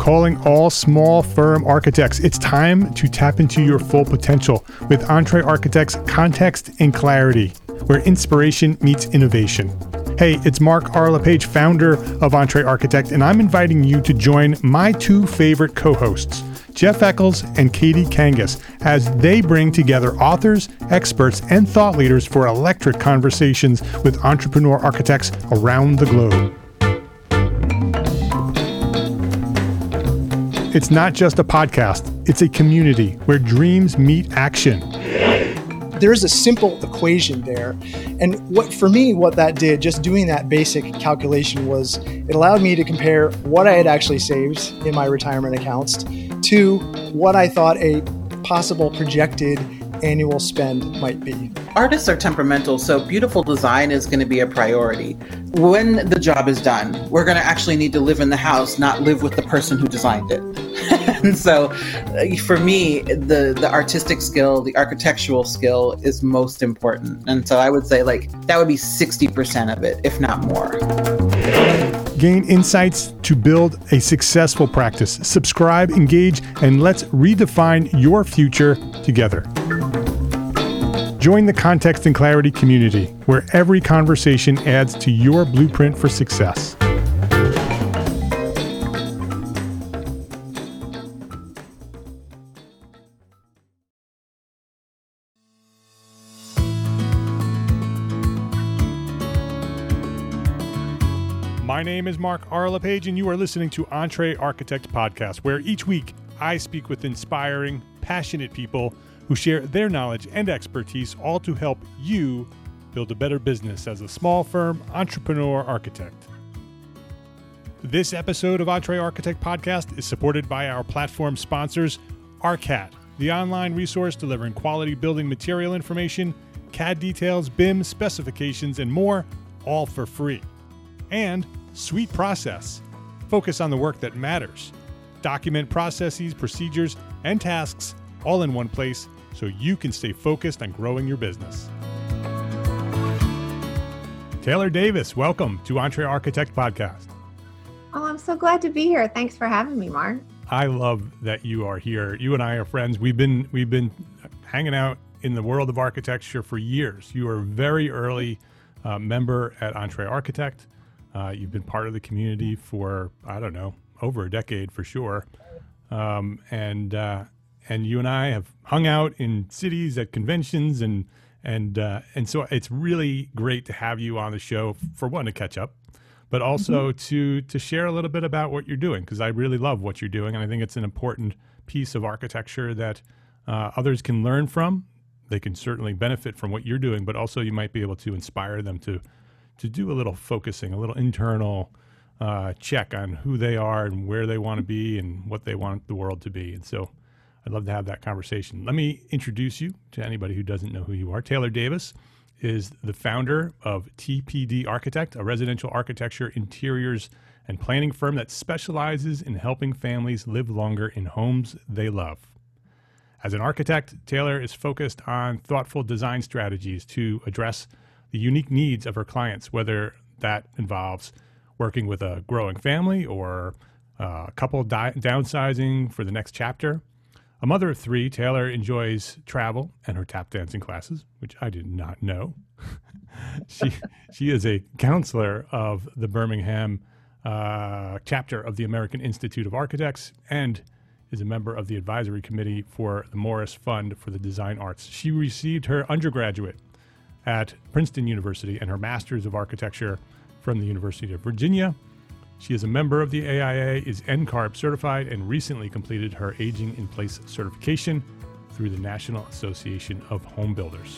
calling all small firm architects. It's time to tap into your full potential with EntreArchitect's Context and Clarity, where inspiration meets innovation. Hey, it's Mark R. LePage, founder of EntreArchitect, and I'm inviting you to join my two favorite co-hosts, Jeff Eccles and Katie Kangas, as they bring together authors, experts, and thought leaders for electric conversations with entrepreneur architects around the globe. It's not just a podcast, it's a community where dreams meet action. There's a simple equation there. And what that did, just doing that basic calculation, was it allowed me to compare what I had actually saved in my retirement accounts to what I thought a possible projected annual spend might be. Artists are temperamental, so beautiful design is going to be a priority. When the job is done, we're going to actually need to live in the house, not live with the person who designed it. And so for me, the artistic skill, the architectural skill is most important. And so I would say that would be 60% of it, if not more. Gain insights to build a successful practice. Subscribe, engage, and let's redefine your future together. Join the Context and Clarity community, where every conversation adds to your blueprint for success. My name is Mark R. LePage, and you are listening to EntreArchitect Podcast, where each week I speak with inspiring, passionate people who share their knowledge and expertise, all to help you build a better business as a small firm entrepreneur architect. This episode of EntreArchitect Podcast is supported by our platform sponsors, ARCAT, the online resource delivering quality building material information, CAD details, BIM specifications, and more, all for free. And Suite Process. Focus on the work that matters. Document processes, procedures, and tasks all in one place so you can stay focused on growing your business. Taylor Davis, welcome to EntreArchitect Podcast. Oh, I'm so glad to be here. Thanks for having me, Mark. I love that you are here. You and I are friends. We've been hanging out in the world of architecture for years. You are a very early member at EntreArchitect. You've been part of the community for, over a decade for sure. And you and I have hung out in cities at conventions, and so it's really great to have you on the show, for one, to catch up, but also to share a little bit about what you're doing, because I really love what you're doing, and I think it's an important piece of architecture that others can learn from. They can certainly benefit from what you're doing, but also you might be able to inspire them to do a little focusing, a little internal check on who they are and where they want to be and what they want the world to be. And so I'd love to have that conversation. Let me introduce you to anybody who doesn't know who you are. Taylor Davis is the founder of TPD Architect, a residential architecture, interiors, and planning firm that specializes in helping families live longer in homes they love. As an architect, Taylor is focused on thoughtful design strategies to address the unique needs of her clients, whether that involves working with a growing family or a couple downsizing for the next chapter. A mother of three, Taylor enjoys travel and her tap dancing classes, which I did not know. She is a counselor of the Birmingham chapter of the American Institute of Architects and is a member of the advisory committee for the Morris Fund for the Design Arts. She received her undergraduate at Princeton University and her Master's of Architecture from the University of Virginia. She is a member of the AIA, is NCARB certified, and recently completed her Aging in Place certification through the National Association of Home Builders.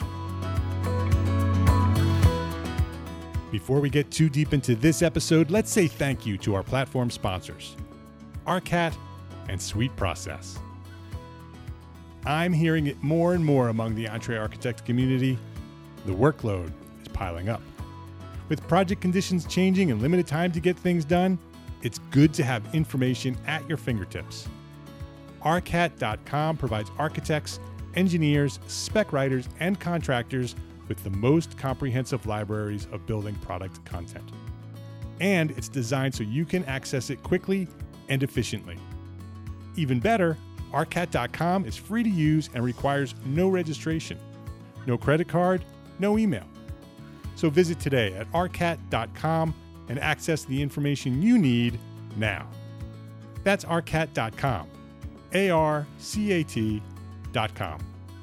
Before we get too deep into this episode, let's say thank you to our platform sponsors, ARCAT and Suite Process. I'm hearing it more and more among the EntreArchitect community. The workload is piling up. With project conditions changing and limited time to get things done, it's good to have information at your fingertips. ARCAT.com provides architects, engineers, spec writers, and contractors with the most comprehensive libraries of building product content. And it's designed so you can access it quickly and efficiently. Even better, ARCAT.com is free to use and requires no registration, no credit card, no email. So visit today at ARCAT.com and access the information you need now. That's ARCAT.com, ARCAT.com.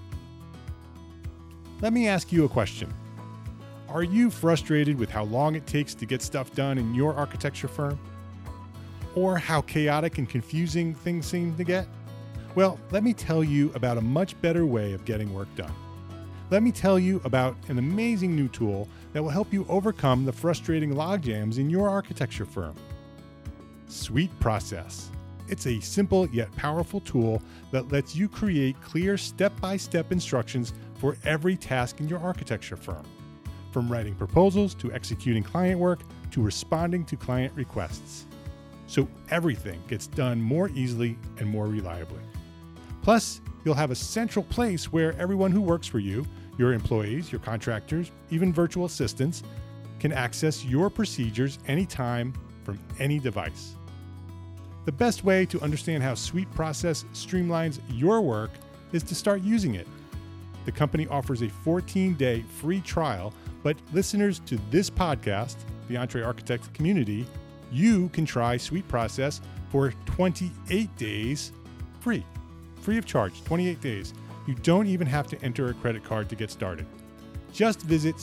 Let me ask you a question. Are you frustrated with how long it takes to get stuff done in your architecture firm? Or how chaotic and confusing things seem to get? Well, let me tell you about a much better way of getting work done. Let me tell you about an amazing new tool that will help you overcome the frustrating logjams in your architecture firm. SuiteProcess. It's a simple yet powerful tool that lets you create clear step-by-step instructions for every task in your architecture firm. From writing proposals to executing client work to responding to client requests. So everything gets done more easily and more reliably. Plus, you'll have a central place where everyone who works for you, your employees, your contractors, even virtual assistants, can access your procedures anytime from any device. The best way to understand how SuiteProcess streamlines your work is to start using it. The company offers a 14-day free trial, but listeners to this podcast, the EntreArchitect community, you can try SuiteProcess for 28 days free of charge, 28 days. You don't even have to enter a credit card to get started. Just visit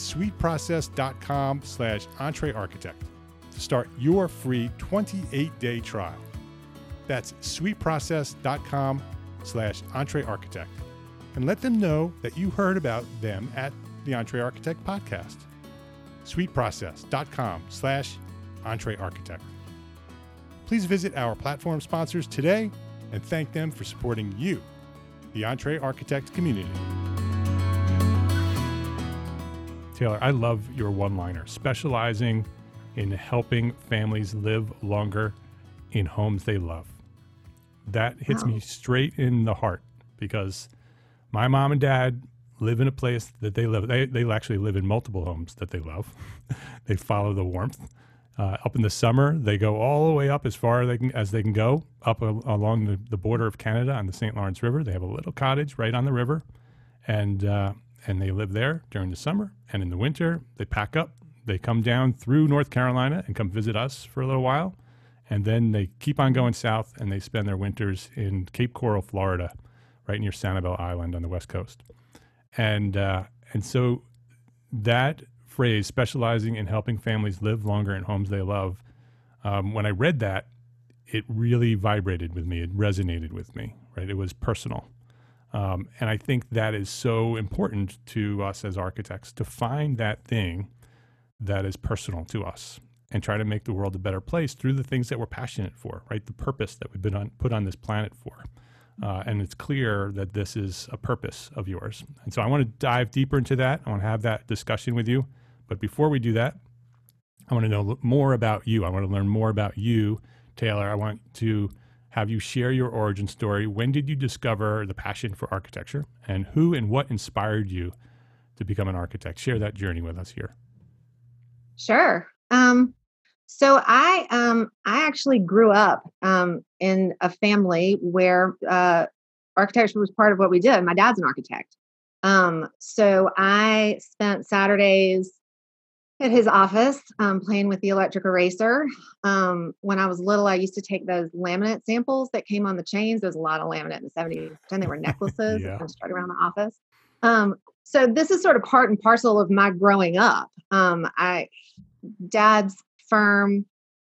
suiteprocess.com/EntreArchitect to start your free 28-day trial. That's suiteprocess.com/EntreArchitect. And let them know that you heard about them at the EntreArchitect podcast. suiteprocess.com/EntreArchitect. Please visit our platform sponsors today and thank them for supporting you, the EntreArchitect community. Taylor, I love your one-liner, specializing in helping families live longer in homes they love. That hits me straight in the heart because my mom and dad live in a place that they love. They actually live in multiple homes that they love. They follow the warmth. Up in the summer, they go all the way up as far as they can go, up along the border of Canada on the St. Lawrence River. They have a little cottage right on the river, and they live there during the summer. And in the winter, they pack up. They come down through North Carolina and come visit us for a little while. And then they keep on going south, and they spend their winters in Cape Coral, Florida, right near Sanibel Island on the West Coast. And so that phrase, specializing in helping families live longer in homes they love, when I read that, it really vibrated with me. It resonated with me, right? It was personal. And I think that is so important to us as architects, to find that thing that is personal to us and try to make the world a better place through the things that we're passionate for, right? The purpose that we've been put on this planet for. And it's clear that this is a purpose of yours. And so I want to dive deeper into that. I want to have that discussion with you. But before we do that, I want to know more about you. I want to learn more about you, Taylor. I want to have you share your origin story. When did you discover the passion for architecture? And who and what inspired you to become an architect? Share that journey with us here. Sure. So I actually grew up in a family where architecture was part of what we did. My dad's an architect. So I spent Saturdays at his office playing with the electric eraser. When I was little, I used to take those laminate samples that came on the chains. There was a lot of laminate in the 70s. They were necklaces and strung around the office. So this is sort of part and parcel of my growing up. Dad's firm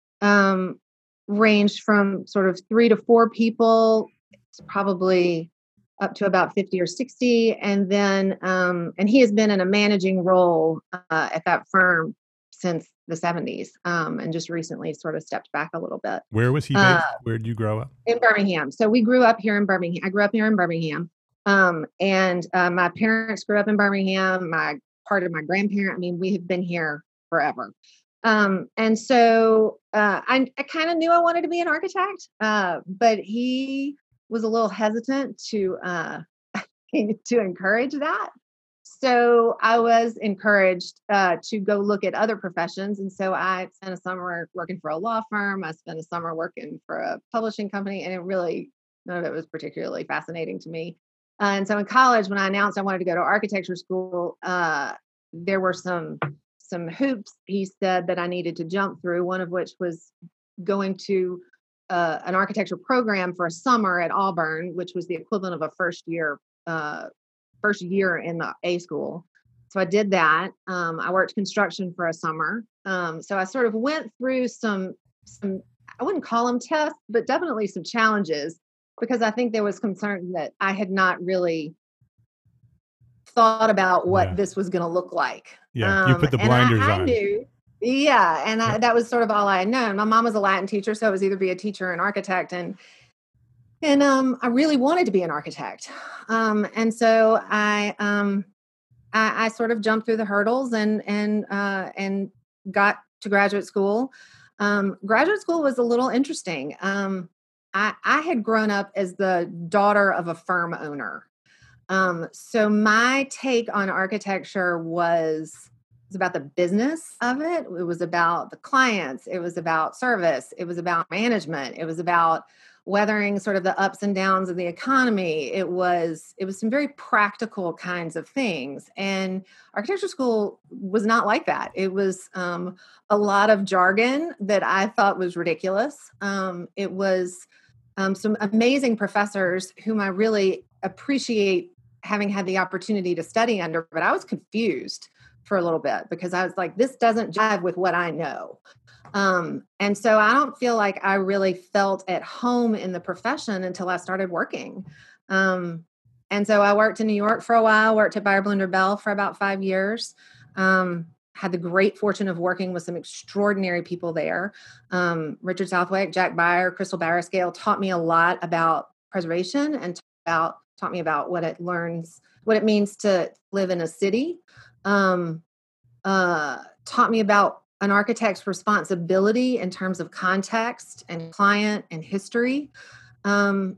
ranged from sort of 3 to 4 people. It's probably up to about 50 or 60. And then, and he has been in a managing role at that firm since the 70s and just recently sort of stepped back a little bit. Where was he based? Where did you grow up? In Birmingham. So we grew up here in Birmingham. I grew up here in Birmingham. And my parents grew up in Birmingham. Part of my grandparent, we have been here forever. And so I kind of knew I wanted to be an architect, but he was a little hesitant to encourage that. So I was encouraged to go look at other professions. And so I spent a summer working for a law firm. I spent a summer working for a publishing company, and it really None of it was particularly fascinating to me. And so in college, when I announced I wanted to go to architecture school, there were some hoops, he said, that I needed to jump through, one of which was going to an architecture program for a summer at Auburn, which was the equivalent of a first year in the A school. So I did that. I worked construction for a summer. So I sort of went through some, I wouldn't call them tests, but definitely some challenges, because I think there was concern that I had not really thought about what this was going to look like. Yeah, you put the blinders I on. Knew, yeah, and that was sort of all I had known. My mom was a Latin teacher, so it was either be a teacher or an architect, and I really wanted to be an architect, and so I sort of jumped through the hurdles and got to graduate school. Graduate school was a little interesting. I had grown up as the daughter of a firm owner. So my take on architecture was about the business of it. It was about the clients. It was about service. It was about management. It was about weathering sort of the ups and downs of the economy. It was some very practical kinds of things. And architecture school was not like that. It was a lot of jargon that I thought was ridiculous. It was some amazing professors whom I really appreciate having had the opportunity to study under, but I was confused for a little bit because I was like, this doesn't jive with what I know. And so I don't feel like I really felt at home in the profession until I started working. And so I worked in New York for a while, worked at Beyer Blender Bell for about 5 years. Had the great fortune of working with some extraordinary people there. Richard Southwick, Jack Beyer, Crystal Barriscale taught me a lot about preservation and taught me about what it means to live in a city. Taught me about an architect's responsibility in terms of context and client and history. And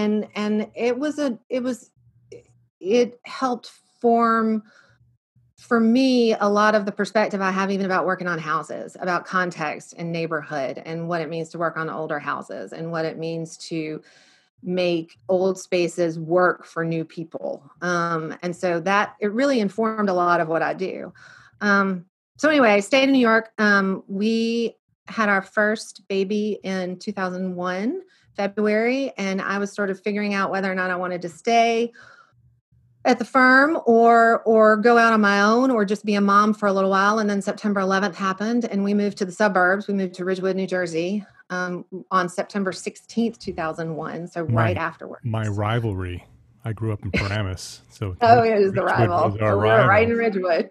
it helped form for me a lot of the perspective I have even about working on houses, about context and neighborhood and what it means to work on older houses and what it means to make old spaces work for new people. And so that it really informed a lot of what I do. So anyway, I stayed in New York. We had our first baby in 2001, February, and I was sort of figuring out whether or not I wanted to stay at the firm or go out on my own or just be a mom for a little while. And then September 11th happened and we moved to the suburbs. We moved to Ridgewood, New Jersey on September 16th, 2001. So right afterwards. My rivalry. I grew up in Paramus. So it is the rival. We were right in Ridgewood.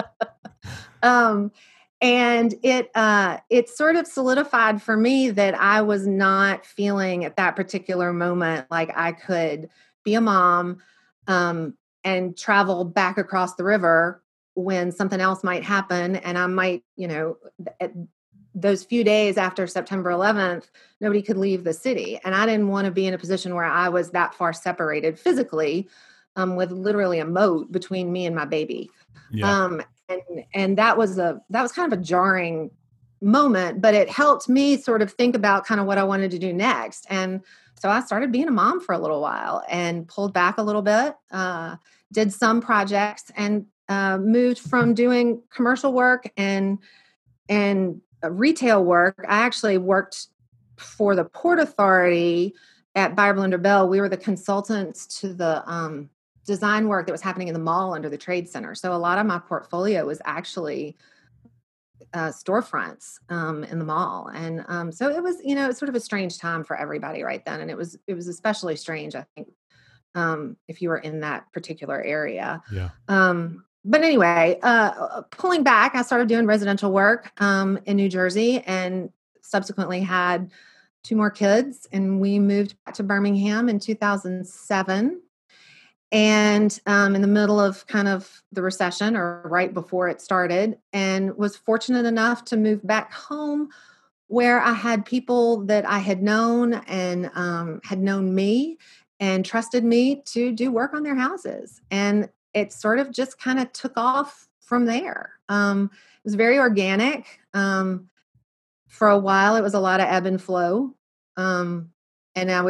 And it sort of solidified for me that I was not feeling at that particular moment like I could be a mom and travel back across the river when something else might happen. And I might, those few days after September 11th, nobody could leave the city. And I didn't want to be in a position where I was that far separated physically with literally a moat between me and my baby. Yeah. And that was kind of a jarring moment, but it helped me sort of think about kind of what I wanted to do next. And so I started being a mom for a little while and pulled back a little bit, did some projects and moved from doing commercial work and retail work. I actually worked for the Port Authority at Beyer Blender Bell. We were the consultants to the design work that was happening in the mall under the Trade Center. So a lot of my portfolio was actually storefronts in the mall. And so it was, sort of a strange time for everybody right then. And it was especially strange, I think, if you were in that particular area. Yeah. But anyway, pulling back, I started doing residential work in New Jersey and subsequently had 2 more kids. And we moved back to Birmingham in 2007. And in the middle of kind of the recession or right before it started, and was fortunate enough to move back home where I had people that I had known and had known me and trusted me to do work on their houses. And it sort of just kind of took off from there. It was very organic. For a while, it was a lot of ebb and flow. And I would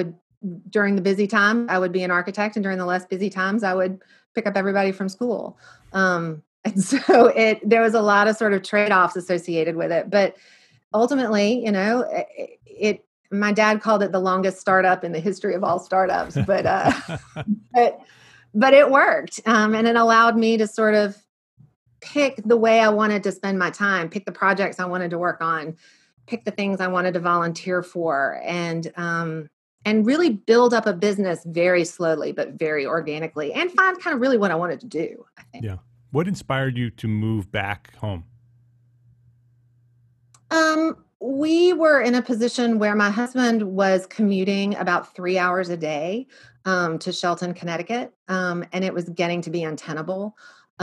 during the busy time, I would be an architect, and during the less busy times, I would pick up everybody from school. And so there was a lot of sort of trade-offs associated with it. But ultimately, my dad called it the longest startup in the history of all startups, but it worked. And it allowed me to sort of pick the way I wanted to spend my time, pick the projects I wanted to work on, pick the things I wanted to volunteer for, and really build up a business very slowly, but very organically, and find kind of really what I wanted to do, I think. Yeah. What inspired you to move back home? We were in a position where my husband was commuting about 3 hours a day to Shelton, Connecticut, and it was getting to be untenable.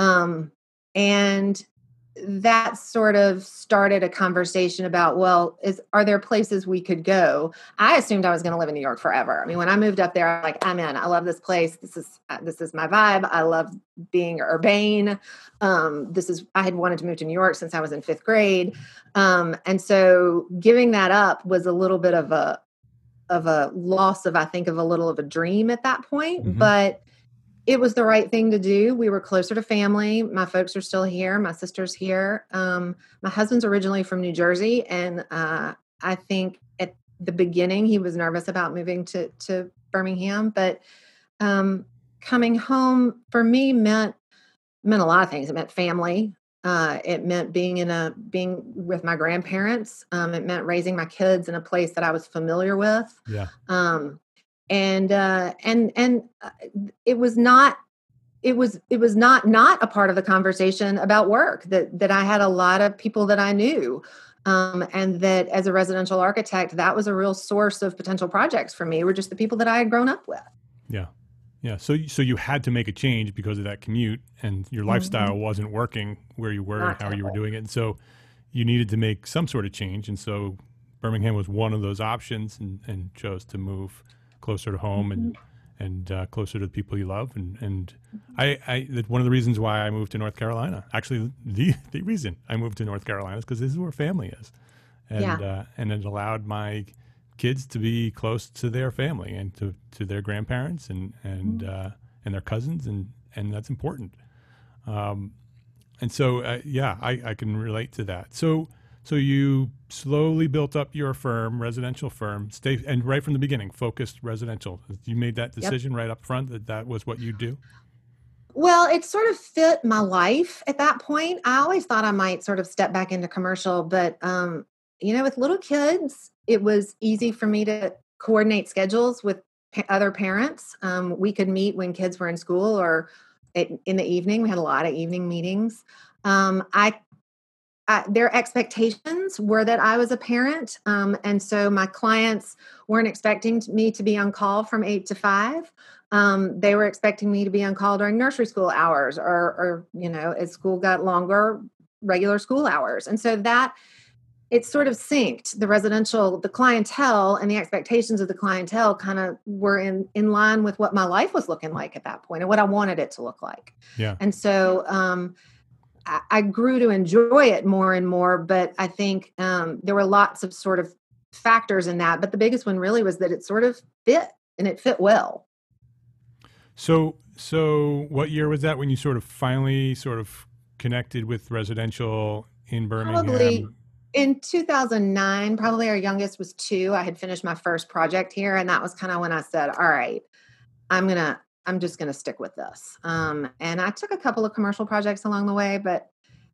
And that sort of started a conversation about, well, are there places we could go? I assumed I was going to live in New York forever. I mean, when I moved up there, I'm like, I'm in. I love this place. This is my vibe. I love being urbane. I had wanted to move to New York since I was in 5th grade. And so giving that up was a little bit of a loss of, I think, of a little of a dream at that point. Mm-hmm. But it was the right thing to do. We were closer to family. My folks are still here. My sister's here. My husband's originally from New Jersey. And I think at the beginning, he was nervous about moving to Birmingham. But coming home for me meant a lot of things. It meant family. It meant being with my grandparents. It meant raising my kids in a place that I was familiar with. Yeah. And it was not a part of the conversation about work, that I had a lot of people that I knew. And that as a residential architect, that was a real source of potential projects for me, were just the people that I had grown up with. Yeah. Yeah. So you had to make a change because of that commute, and your lifestyle wasn't working where you were and how you were doing it. And so you needed to make some sort of change. And so Birmingham was one of those options, and chose to move closer to home and closer to the people you love. And one of the reasons why I moved to North Carolina, actually the reason I moved to North Carolina, is because this is where family is. And it allowed my kids to be close to their family and to their grandparents and their cousins. And that's important. And so, I can relate to that. So you slowly built up your firm, residential firm, and right from the beginning, focused residential. You made that decision right up front that was what you do? Well, it sort of fit my life at that point. I always thought I might sort of step back into commercial, but, with little kids, it was easy for me to coordinate schedules with other parents. We could meet when kids were in school or in the evening. We had a lot of evening meetings. Their expectations were that I was a parent. And so my clients weren't expecting me to be on call from 8 to 5. They were expecting me to be on call during nursery school hours or as school got longer, regular school hours. And so that it sort of synced the clientele and the expectations of the clientele kind of were in line with what my life was looking like at that point and what I wanted it to look like. Yeah. And so, I grew to enjoy it more and more, but I think there were lots of sort of factors in that. But the biggest one really was that it sort of fit, and it fit well. So what year was that when you sort of finally sort of connected with residential in Birmingham? Probably in 2009. Probably our youngest was 2. I had finished my first project here, and that was kind of when I said, all right, I'm just going to stick with this. And I took a couple of commercial projects along the way, but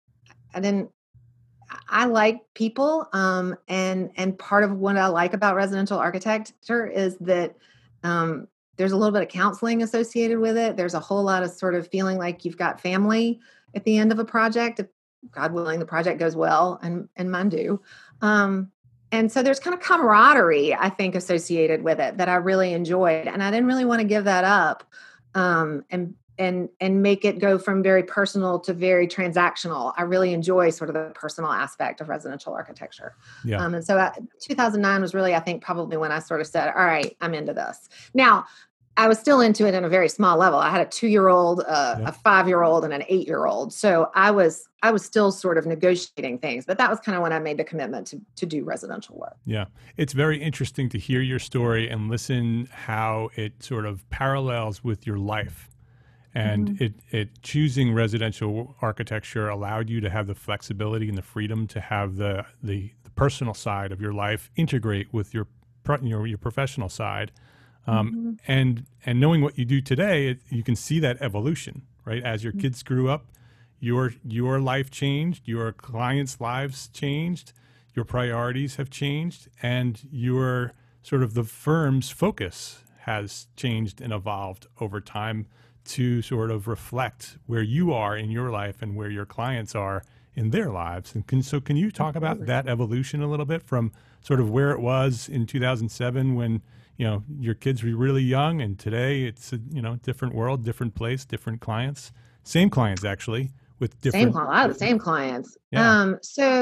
I like people. And part of what I like about residential architecture is that there's a little bit of counseling associated with it. There's a whole lot of sort of feeling like you've got family at the end of a project. If God willing, the project goes well, and mine do. And so there's kind of camaraderie, I think, associated with it that I really enjoyed. And I didn't really want to give that up and make it go from very personal to very transactional. I really enjoy sort of the personal aspect of residential architecture. Yeah. And so 2009 was really, I think, probably when I sort of said, all right, I'm into this. Now, I was still into it in a very small level. I had a 2-year-old, a 5-year-old, and an 8-year-old. So I was still sort of negotiating things, but that was kind of when I made the commitment to do residential work. Yeah. It's very interesting to hear your story and listen how it sort of parallels with your life. And it choosing residential architecture allowed you to have the flexibility and the freedom to have the personal side of your life integrate with your professional side. And knowing what you do today, you can see that evolution, right? As your kids grew up, your life changed, your clients' lives changed, your priorities have changed, and your sort of the firm's focus has changed and evolved over time to sort of reflect where you are in your life and where your clients are in their lives. And can you talk about that evolution a little bit from sort of where it was in 2007 when your kids were really young, and today it's a different world, different place, different clients, same clients actually with different. A lot of the same clients. Yeah.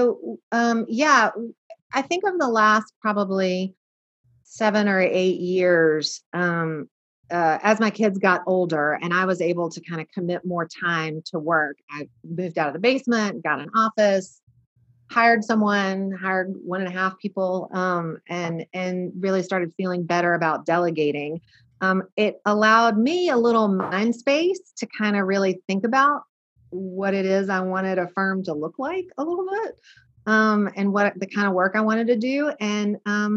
I think over the last probably 7 or 8 years, as my kids got older and I was able to kind of commit more time to work, I moved out of the basement, got an office, hired 1.5 people, and really started feeling better about delegating. It allowed me a little mind space to kind of really think about what it is I wanted a firm to look like a little bit, and what the kind of work I wanted to do. And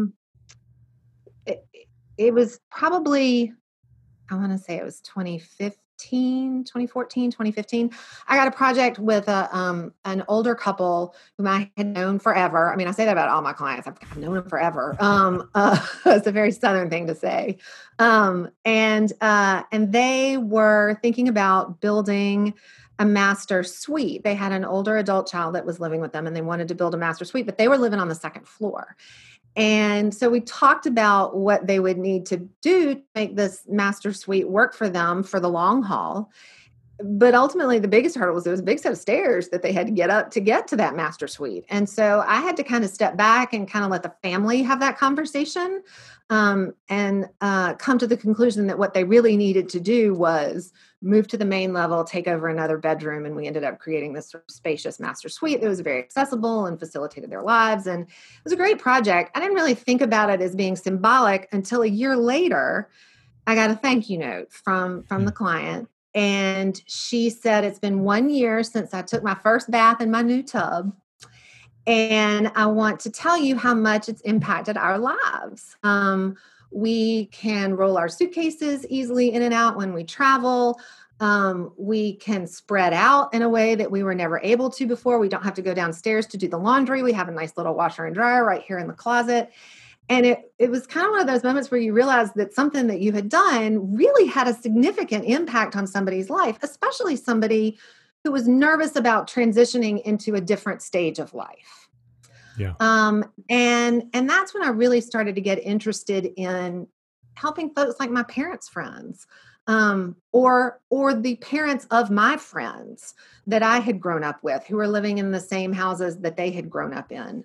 it was probably, I want to say it was 2014, 2015. I got a project with an older couple whom I had known forever. I mean, I say that about all my clients. I've known them forever. It's a very Southern thing to say. And they were thinking about building a master suite. They had an older adult child that was living with them, and they wanted to build a master suite, but they were living on the second floor. And so we talked about what they would need to do to make this master suite work for them for the long haul. But ultimately, the biggest hurdle was there was a big set of stairs that they had to get up to get to that master suite. And so I had to kind of step back and kind of let the family have that conversation, and come to the conclusion that what they really needed to do was move to the main level, take over another bedroom. And we ended up creating this sort of spacious master suite that was very accessible and facilitated their lives. And it was a great project. I didn't really think about it as being symbolic until a year later. I got a thank you note from the client. And she said, it's been 1 year since I took my first bath in my new tub. And I want to tell you how much it's impacted our lives. We can roll our suitcases easily in and out when we travel. We can spread out in a way that we were never able to before. We don't have to go downstairs to do the laundry. We have a nice little washer and dryer right here in the closet. And it was kind of one of those moments where you realize that something that you had done really had a significant impact on somebody's life, especially somebody who was nervous about transitioning into a different stage of life. Yeah. And that's when I really started to get interested in helping folks like my parents' friends, or the parents of my friends that I had grown up with who were living in the same houses that they had grown up in.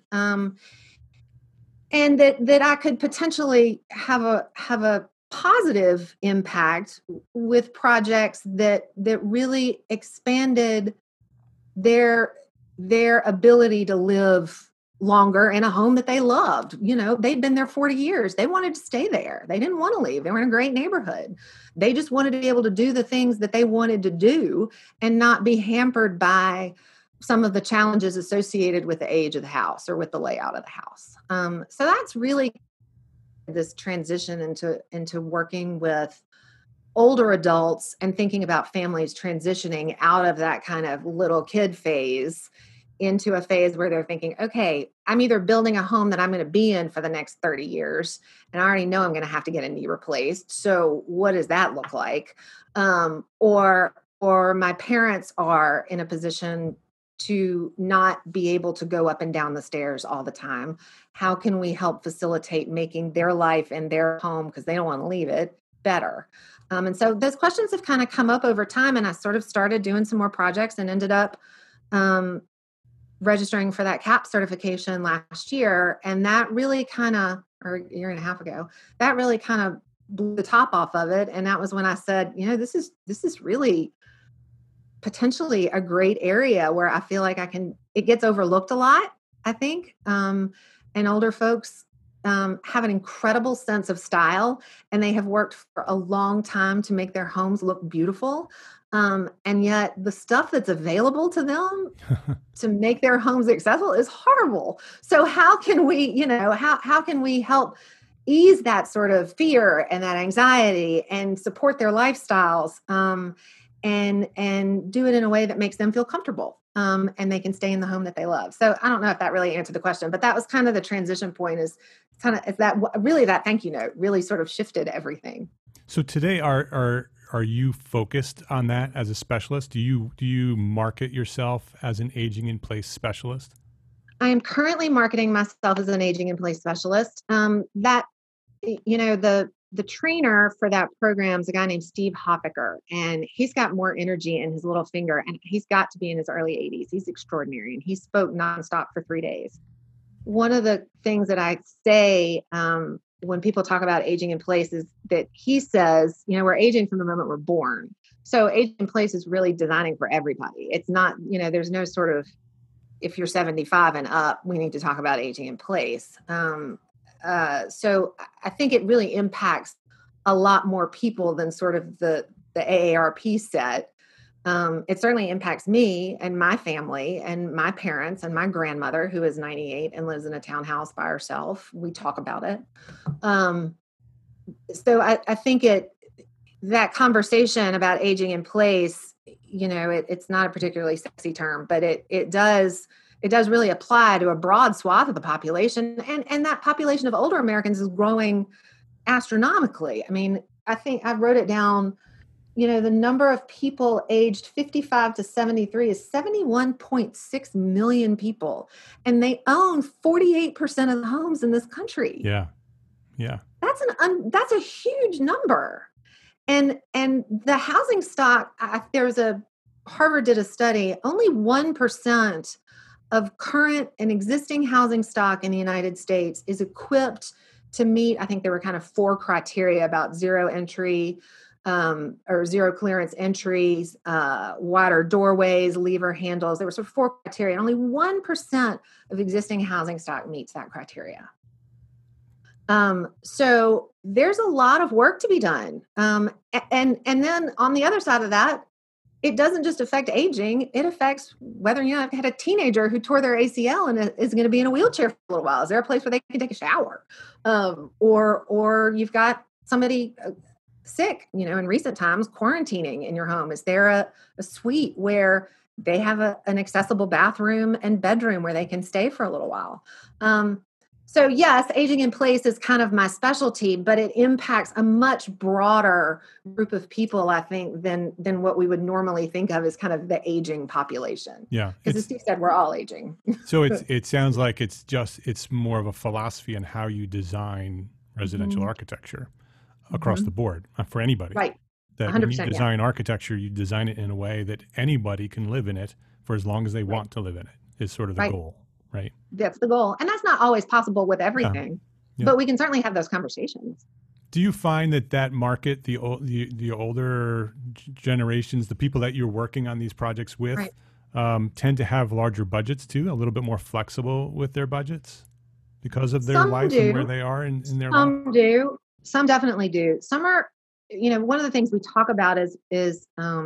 And that I could potentially have a positive impact with projects that really expanded their ability to live longer in a home that they loved. They'd been there 40 years. They wanted to stay there. They didn't want to leave. They were in a great neighborhood. They just wanted to be able to do the things that they wanted to do and not be hampered by some of the challenges associated with the age of the house or with the layout of the house. So that's really this transition into working with older adults and thinking about families transitioning out of that kind of little kid phase into a phase where they're thinking, okay, I'm either building a home that I'm going to be in for the next 30 years, and I already know I'm going to have to get a knee replaced. So what does that look like? Or my parents are in a position to not be able to go up and down the stairs all the time. How can we help facilitate making their life and their home, because they don't want to leave it, better? And so those questions have kind of come up over time, and I sort of started doing some more projects and ended up registering for that CAP certification last year. And that really or a year and a half ago, that really kind of blew the top off of it. And that was when I said, this is really potentially a great area where I feel like it gets overlooked a lot, I think. And older folks have an incredible sense of style, and they have worked for a long time to make their homes look beautiful. And yet the stuff that's available to them to make their homes accessible is horrible. So how can we, how can we help ease that sort of fear and that anxiety and support their lifestyles, and do it in a way that makes them feel comfortable, and they can stay in the home that they love. So I don't know if that really answered the question, but that was kind of the transition point, is that thank you note really sort of shifted everything. So today, are you focused on that as a specialist? Do you market yourself as an aging in place specialist? I am currently marketing myself as an aging in place specialist. The trainer for that program is a guy named Steve Hoffaker, and he's got more energy in his little finger, and he's got to be in his early 80s. He's extraordinary, and he spoke nonstop for 3 days. One of the things that I say when people talk about aging in place is that he says, we're aging from the moment we're born. So aging in place is really designing for everybody. It's not, there's no sort of, if you're 75 and up, we need to talk about aging in place. So I think it really impacts a lot more people than sort of the AARP set. It certainly impacts me and my family and my parents and my grandmother, who is 98 and lives in a townhouse by herself. We talk about it. So I think that conversation about aging in place, it's not a particularly sexy term, but it does really apply to a broad swath of the population. And that population of older Americans is growing astronomically. I mean, I think I wrote it down, the number of people aged 55 to 73 is 71.6 million people. And they own 48% of the homes in this country. Yeah. Yeah. That's a huge number. And the housing stock, Harvard did a study, only 1% of current and existing housing stock in the United States is equipped to meet, I think there were kind of 4 criteria about zero entry or zero clearance entries, wider doorways, lever handles. There were sort of 4 criteria. And only 1% of existing housing stock meets that criteria. So there's a lot of work to be done. And then on the other side of that, it doesn't just affect aging. It affects whether I've had a teenager who tore their ACL and is going to be in a wheelchair for a little while. Is there a place where they can take a shower? Or you've got somebody sick, in recent times, quarantining in your home. Is there a suite where they have an accessible bathroom and bedroom where they can stay for a little while? So yes, aging in place is kind of my specialty, but it impacts a much broader group of people, I think, than what we would normally think of as kind of the aging population. Yeah. Because as Steve said, we're all aging. So it sounds like it's more of a philosophy on how you design residential architecture across the board for anybody. Right. That when you design architecture, you design it in a way that anybody can live in it for as long as they want to live in it, is sort of the goal. Right. That's the goal. And that's not always possible with everything, but we can certainly have those conversations. Do you find that market, the older generations, the people that you're working on these projects with, tend to have larger budgets too, a little bit more flexible with their budgets because of their life and where they are in their life? Some do. Some definitely do. Some are, one of the things we talk about is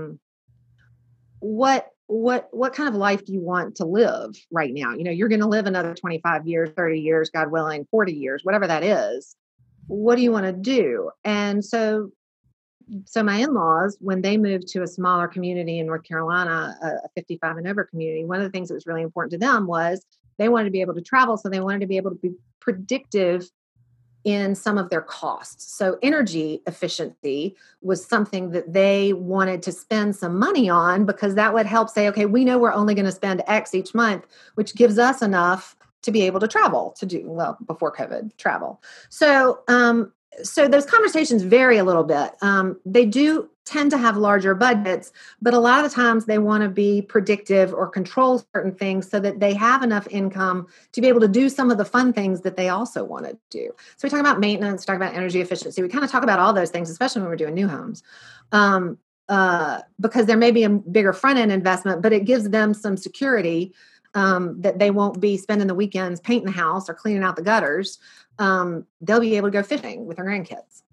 what kind of life do you want to live right now? You're going to live another 25 years, 30 years, God willing, 40 years, whatever that is. What do you want to do? And so my in-laws, when they moved to a smaller community in North Carolina, a 55 and over community, one of the things that was really important to them was they wanted to be able to travel. So they wanted to be able to be predictive in some of their costs. So energy efficiency was something that they wanted to spend some money on, because that would help say, okay, we know we're only going to spend X each month, which gives us enough to be able to travel, to do, well, before COVID, travel. So so those conversations vary a little bit. They do tend to have larger budgets, but a lot of the times they want to be predictive or control certain things so that they have enough income to be able to do some of the fun things that they also want to do. So we talk about maintenance, talk about energy efficiency. We kind of talk about all those things, especially when we're doing new homes. Because there may be a bigger front end investment, but it gives them some security that they won't be spending the weekends painting the house or cleaning out the gutters. They'll be able to go fishing with their grandkids.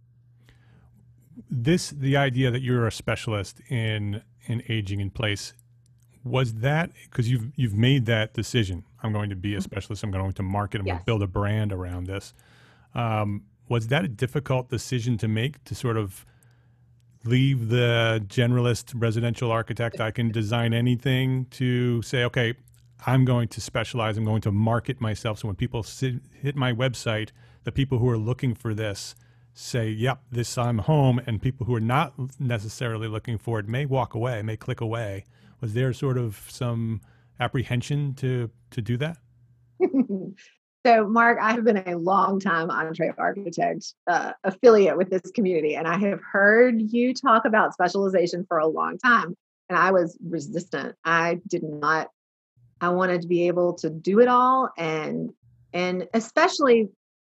The idea that you're a specialist in aging in place, was that because you've made that decision? I'm going to be a specialist. I'm going to market. I'm going to build a brand around this. Was that a difficult decision to make, to sort of leave the generalist residential architect, I can design anything, to say, okay, I'm going to specialize, I'm going to market myself. So when people hit my website, the people who are looking for this say, yep, this, I'm home. And people who are not necessarily looking for it may walk away, may click away. Was there sort of some apprehension to do that? So, Mark, I have been a long time Entree Architect affiliate with this community, and I have heard you talk about specialization for a long time, and I was resistant. I did not. I wanted to be able to do it all, and especially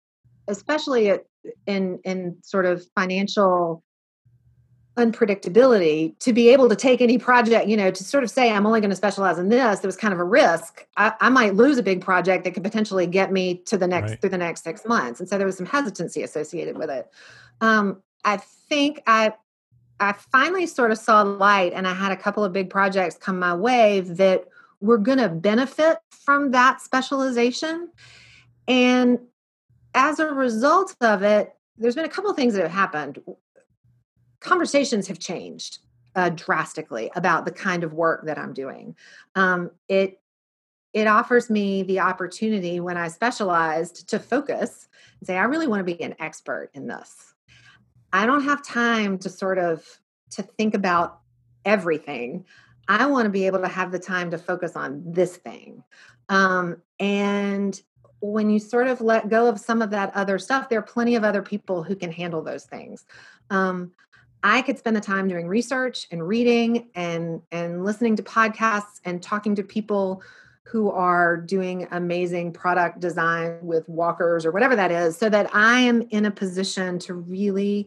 in sort of financial unpredictability, to be able to take any project, to sort of say, I'm only going to specialize in this. There was kind of a risk. I might lose a big project that could potentially get me to the next, through the next 6 months. And so there was some hesitancy associated with it. I think I finally sort of saw the light, and I had a couple of big projects come my way that were going to benefit from that specialization. And as a result of it, there's been a couple of things that have happened. Conversations have changed drastically about the kind of work that I'm doing. It offers me the opportunity, when I specialized, to focus and say, I really want to be an expert in this. I don't have time to think about everything. I want to be able to have the time to focus on this thing. And when you sort of let go of some of that other stuff, there are plenty of other people who can handle those things. I could spend the time doing research and reading and listening to podcasts and talking to people who are doing amazing product design with walkers or whatever that is, so that I am in a position to really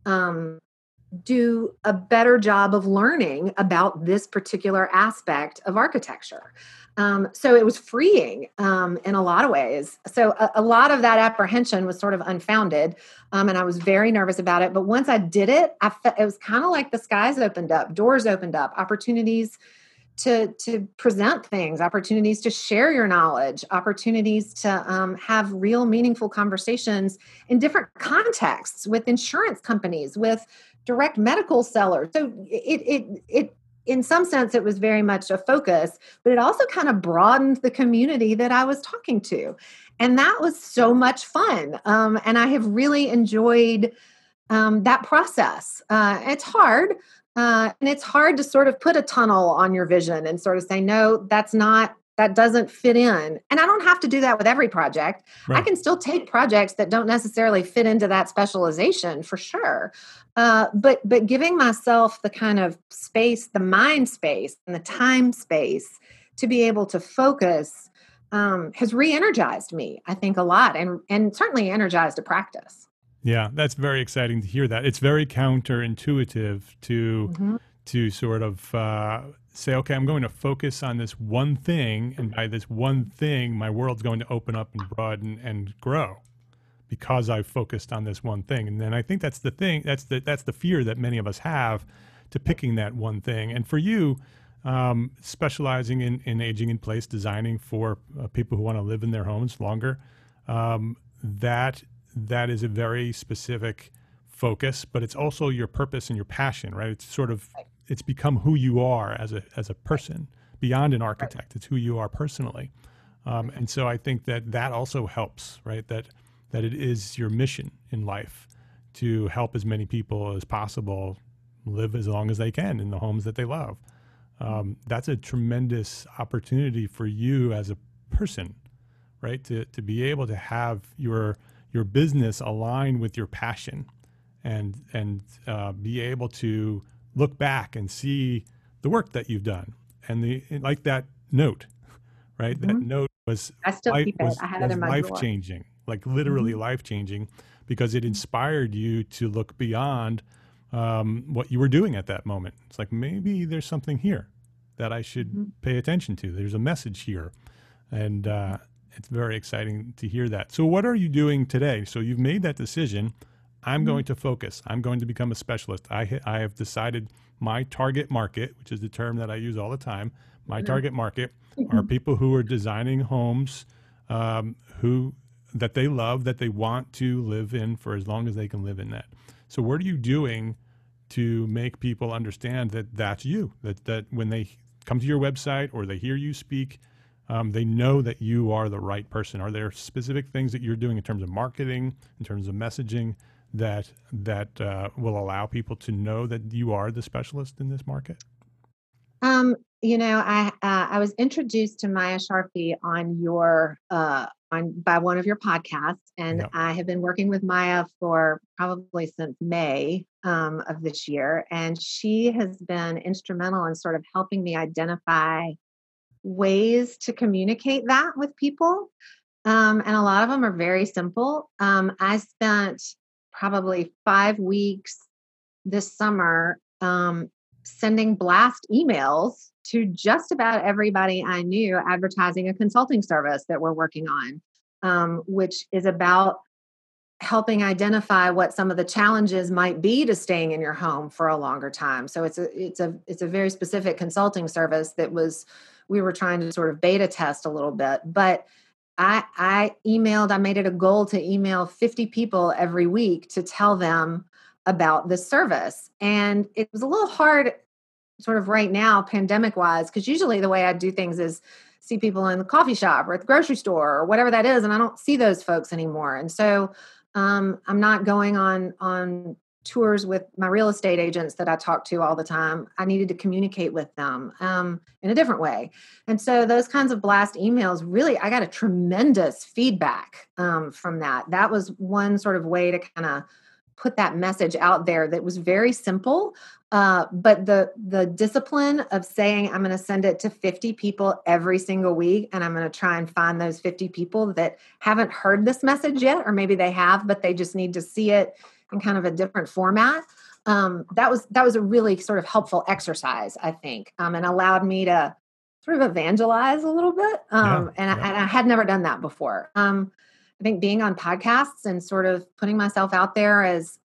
do a better job of learning about this particular aspect of architecture. So it was freeing in a lot of ways. So a lot of that apprehension was sort of unfounded, and I was very nervous about it. But once I did it, it was kind of like the skies opened up, doors opened up, opportunities to present things, opportunities to share your knowledge, opportunities to have real meaningful conversations in different contexts with insurance companies, with direct medical sellers. So it in some sense, it was very much a focus, but it also kind of broadened the community that I was talking to. And that was so much fun. And I have really enjoyed that process. It's hard. And it's hard to sort of put a tunnel on your vision and sort of say, no, that doesn't fit in. And I don't have to do that with every project. Right. I can still take projects that don't necessarily fit into that specialization, for sure. But giving myself the kind of space, the mind space and the time space to be able to focus has re-energized me, I think, a lot, and certainly energized a practice. Yeah, that's very exciting to hear that. It's very counterintuitive to sort of say, okay, I'm going to focus on this one thing, and by this one thing, my world's going to open up and broaden and grow, because I've focused on this one thing. And then I think that's the thing, that's the fear that many of us have to picking that one thing. And for you, specializing in aging in place, designing for people who want to live in their homes longer, that is a very specific focus, but it's also your purpose and your passion, right? It's sort of, it's become who you are as a person, beyond an architect. It's who you are personally. And so I think that also helps, right? That it is your mission in life to help as many people as possible live as long as they can in the homes that they love. That's a tremendous opportunity for you as a person, right? To be able to have your your business align with your passion, and be able to look back and see the work that you've done, and like that note, right? That note was I still keep it. I have it in my life drawer. changing, like literally life changing, because it inspired you to look beyond what you were doing at that moment. It's like, maybe there's something here that I should pay attention to. There's a message here, and it's very exciting to hear that. So what are you doing today? So you've made that decision. I'm going to focus. I'm going to become a specialist. I have decided my target market, which is the term that I use all the time. My target market are people who are designing homes that they love, that they want to live in for as long as they can live in that. So what are you doing to make people understand that that's you, that when they come to your website or they hear you speak, they know that you are the right person? Are there specific things that you're doing in terms of marketing, in terms of messaging, that will allow people to know that you are the specialist in this market? I was introduced to Maya Sharfi on your by one of your podcasts, and I have been working with Maya for probably since May of this year, and she has been instrumental in sort of helping me identify ways to communicate that with people, and a lot of them are very simple. I spent probably 5 weeks this summer sending blast emails to just about everybody I knew advertising a consulting service that we're working on, which is about helping identify what some of the challenges might be to staying in your home for a longer time. So it's a very specific consulting service that we were trying to sort of beta test a little bit, but I made it a goal to email 50 people every week to tell them about this service. And it was a little hard sort of right now, pandemic wise, because usually the way I do things is see people in the coffee shop or at the grocery store or whatever that is. And I don't see those folks anymore. And so I'm not going on tours with my real estate agents that I talk to all the time. I needed to communicate with them in a different way. And so those kinds of blast emails, really, I got a tremendous feedback from that. That was one sort of way to kind of put that message out there that was very simple. But the discipline of saying, I'm going to send it to 50 people every single week, and I'm going to try and find those 50 people that haven't heard this message yet, or maybe they have, but they just need to see it in kind of a different format. That was a really sort of helpful exercise, I think, and allowed me to sort of evangelize a little bit. And I had never done that before. I think being on podcasts and sort of putting myself out there as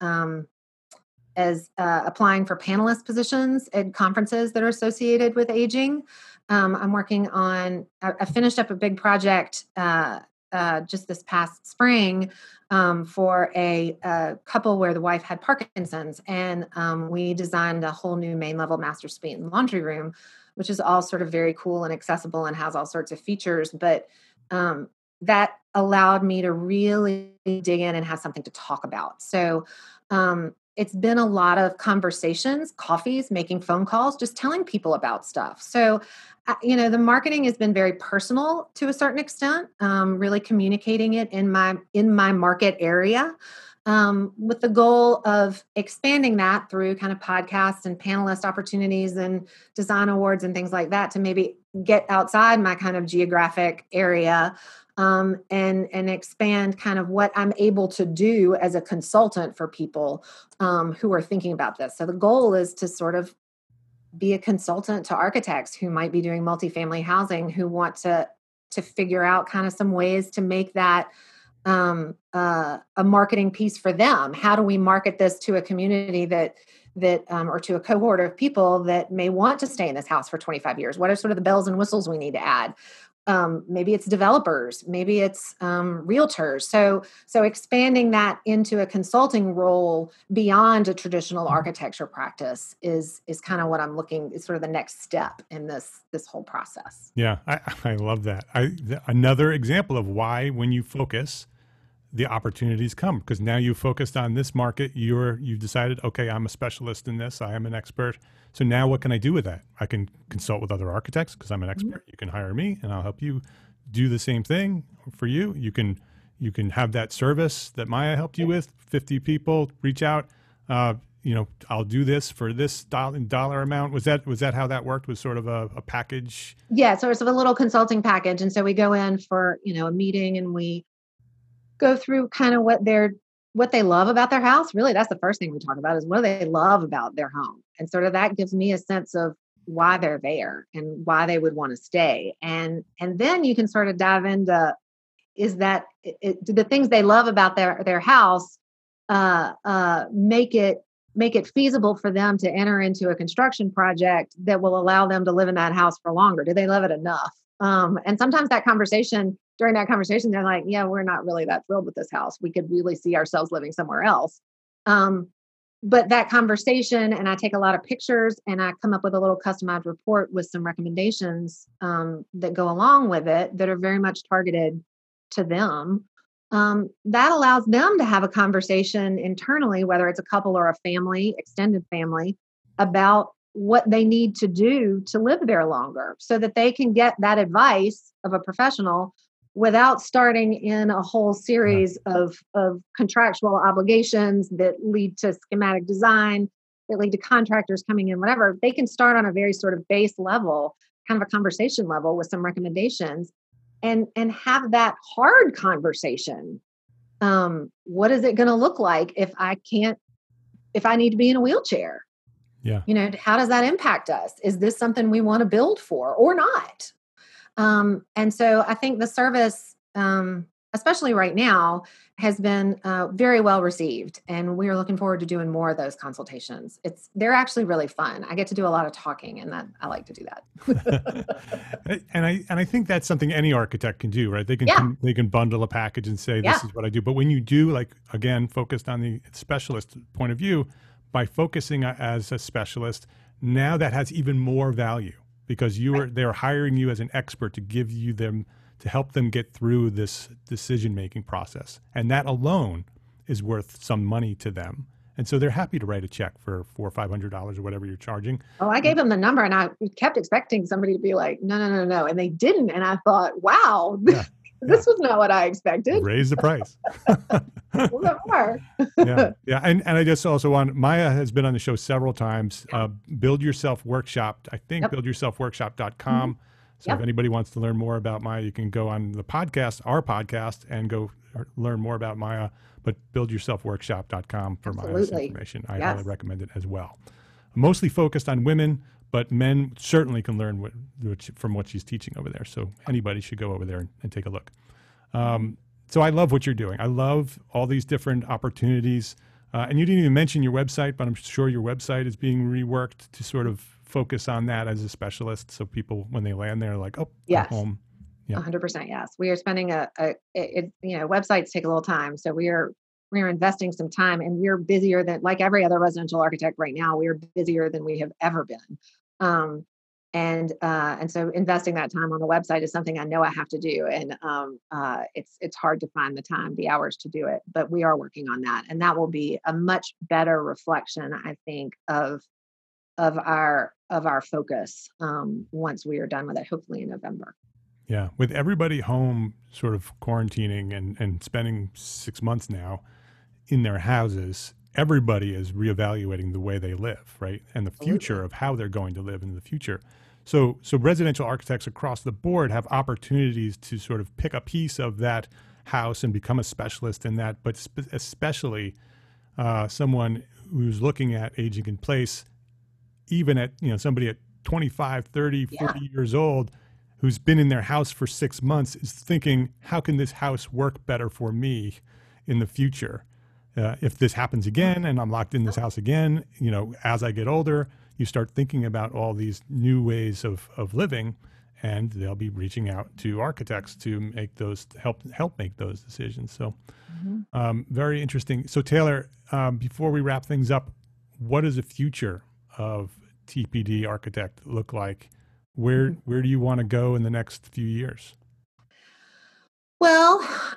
applying for panelist positions at conferences that are associated with aging. I'm working on, I finished up a big project just this past spring for a couple where the wife had Parkinson's, and we designed a whole new main level master suite and laundry room, which is all sort of very cool and accessible and has all sorts of features. But that allowed me to really dig in and have something to talk about. So it's been a lot of conversations, coffees, making phone calls, just telling people about stuff. So, the marketing has been very personal to a certain extent, really communicating it in my market area, with the goal of expanding that through kind of podcasts and panelist opportunities and design awards and things like that to maybe get outside my kind of geographic area. And expand kind of what I'm able to do as a consultant for people who are thinking about this. So the goal is to sort of be a consultant to architects who might be doing multifamily housing, who want to figure out kind of some ways to make that a marketing piece for them. How do we market this to a community that or to a cohort of people that may want to stay in this house for 25 years? What are sort of the bells and whistles we need to add? Maybe it's developers, maybe it's realtors. So expanding that into a consulting role beyond a traditional architecture practice is kind of what I'm looking, is sort of the next step in this whole process. Yeah, I love that. Another example of why, when you focus, the opportunities come, because now you focused on this market. You've decided, okay, I'm a specialist in this. I am an expert. So now what can I do with that? I can consult with other architects because I'm an expert. You can hire me and I'll help you do the same thing for you. You can, you can have that service that Maya helped you with. 50 people reach out. I'll do this for this dollar amount. Was that how that worked? Was sort of a package? Yeah, so it's a little consulting package, and so we go in for a meeting, and we go through kind of what they love about their house. Really, that's the first thing we talk about is what do they love about their home, and sort of that gives me a sense of why they're there and why they would want to stay, and then you can sort of dive into is that do the things they love about their house make it feasible for them to enter into a construction project that will allow them to live in that house for longer? Do they love it enough? And sometimes during that conversation, they're like, yeah, we're not really that thrilled with this house. We could really see ourselves living somewhere else. But that conversation, and I take a lot of pictures and I come up with a little customized report with some recommendations that go along with it that are very much targeted to them. That allows them to have a conversation internally, whether it's a couple or a family, extended family, about what they need to do to live there longer so that they can get that advice of a professional without starting in a whole series of contractual obligations that lead to schematic design, that lead to contractors coming in, whatever. They can start on a very sort of base level, kind of a conversation level with some recommendations and have that hard conversation. What is it going to look like if I need to be in a wheelchair? Yeah. How does that impact us? Is this something we want to build for or not? And so I think the service, especially right now, has been very well received, and we are looking forward to doing more of those consultations. They're actually really fun. I get to do a lot of talking, and I like to do that. and I think that's something any architect can do, right? They can bundle a package and say, this is what I do. But when you do, like, again, focused on the specialist point of view, by focusing as a specialist, now that has even more value because they're hiring you as an expert to give you to help them get through this decision-making process. And that alone is worth some money to them. And so they're happy to write a check for $400 or $500 or whatever you're charging. Oh, I gave them the number and I kept expecting somebody to be like, no. And they didn't. And I thought, wow, this was not what I expected. Raise the price. A little bit more. Yeah. And I just also want, Maya has been on the show several times. Build Yourself Workshop, I think buildyourselfworkshop.com. Mm-hmm. So if anybody wants to learn more about Maya, you can go on our podcast, and go learn more about Maya, but buildyourselfworkshop.com for Maya's information. I highly recommend it as well. Mostly focused on women, but men certainly can learn from what she's teaching over there. So anybody should go over there and take a look. So I love what you're doing. I love all these different opportunities. And you didn't even mention your website, but I'm sure your website is being reworked to sort of focus on that as a specialist. So people, when they land there, are like, oh, I'm home. Yeah. 100%. Yes. We are spending websites take a little time. So we are investing some time, and we're busier than, like every other residential architect right now, we are busier than we have ever been. And so investing that time on the website is something I know I have to do. And it's hard to find the time, the hours to do it, but we are working on that. And that will be a much better reflection, I think, of our focus once we are done with it, hopefully in November. Yeah. With everybody home sort of quarantining and spending 6 months now in their houses, everybody is reevaluating the way they live, right? And the future of how they're going to live in the future. So residential architects across the board have opportunities to sort of pick a piece of that house and become a specialist in that, but especially someone who's looking at aging in place, even at, somebody at 25, 30, 40 years old who's been in their house for 6 months is thinking, how can this house work better for me in the future? If this happens again and I'm locked in this house again, as I get older, you start thinking about all these new ways of living, and they'll be reaching out to architects to make those help make those decisions. So very interesting. So Taylor, before we wrap things up, what does the future of TPD Architect look like? Where do you want to go in the next few years? Well,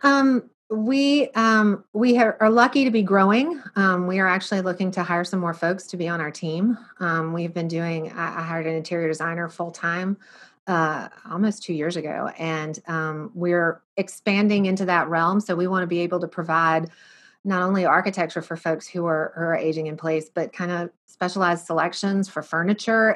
we are lucky to be growing. We are actually looking to hire some more folks to be on our team. We've been I hired an interior designer full time almost 2 years ago, and we're expanding into that realm. So we want to be able to provide not only architecture for folks who are aging in place, but kind of specialized selections for furniture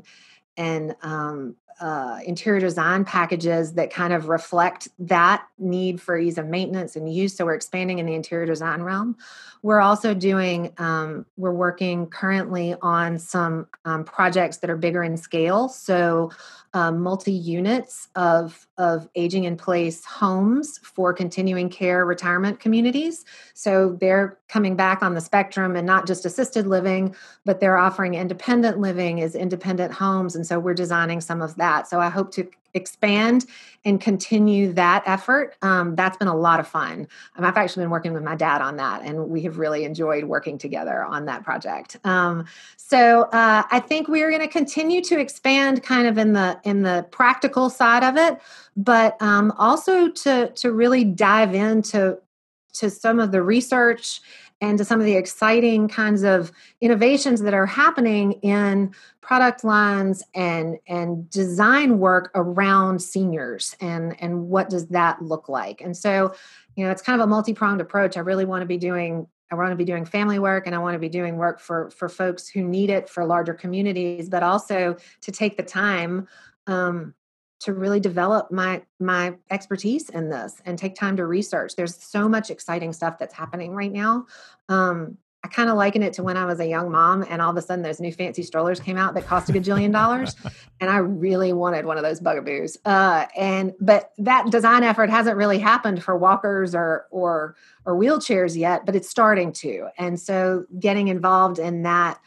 and interior design packages that kind of reflect that need for ease of maintenance and use. So we're expanding in the interior design realm. We're also we're working currently on some projects that are bigger in scale. So multi-units of aging in place homes for continuing care retirement communities. So they're coming back on the spectrum and not just assisted living, but they're offering independent living as independent homes. And so we're designing some of that. So I hope to expand and continue that effort. That's been a lot of fun. I've actually been working with my dad on that, and we have really enjoyed working together on that project. So I think we're going to continue to expand kind of in the practical side of it, but also to really dive into some of the research and to some of the exciting kinds of innovations that are happening in product lines and design work around seniors and what does that look like. And so, it's kind of a multi-pronged approach. I want to be doing family work, and I want to be doing work for folks who need it for larger communities, but also to take the time to really develop my expertise in this and take time to research. There's so much exciting stuff that's happening right now. I kind of liken it to when I was a young mom and all of a sudden those new fancy strollers came out that cost $1 gajillion. And I really wanted one of those bugaboos. But that design effort hasn't really happened for walkers or wheelchairs yet, but it's starting to. And so getting involved in that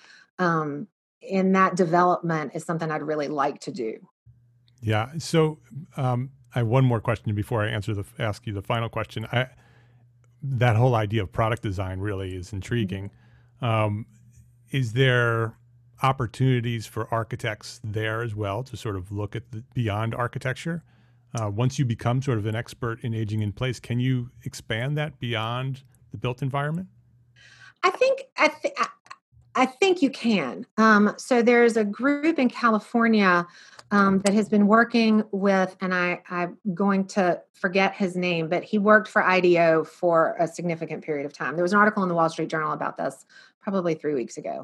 development is something I'd really like to do. Yeah. So I have one more question before I ask you the final question. That whole idea of product design really is intriguing. Is there opportunities for architects there as well to sort of look at beyond architecture? Once you become sort of an expert in aging in place, can you expand that beyond the built environment? I think you can. So there's a group in California that has been working with, and I'm going to forget his name, but he worked for IDEO for a significant period of time. There was an article in the Wall Street Journal about this probably 3 weeks ago.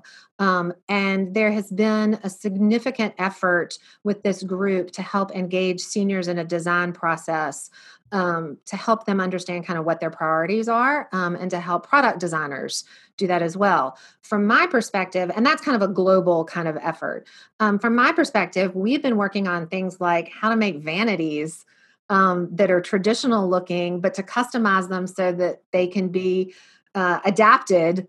And there has been a significant effort with this group to help engage seniors in a design process to help them understand kind of what their priorities are and to help product designers do that as well. From my perspective, and that's kind of a global kind of effort. From my perspective, we've been working on things like how to make vanities that are traditional looking, but to customize them so that they can be adapted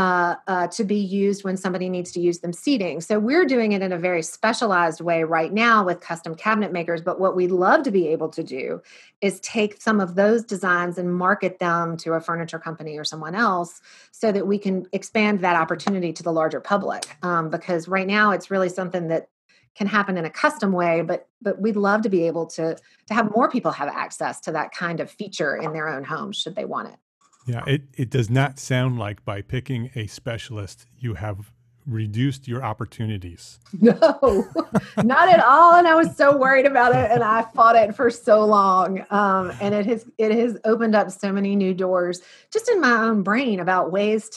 to be used when somebody needs to use them seating. So we're doing it in a very specialized way right now with custom cabinet makers. But what we'd love to be able to do is take some of those designs and market them to a furniture company or someone else so that we can expand that opportunity to the larger public. Because right now it's really something that can happen in a custom way, but we'd love to be able to have more people have access to that kind of feature in their own homes should they want it. Yeah, it does not sound like by picking a specialist, you have reduced your opportunities. No, not at all. And I was so worried about it, and I fought it for so long. And it has opened up so many new doors just in my own brain about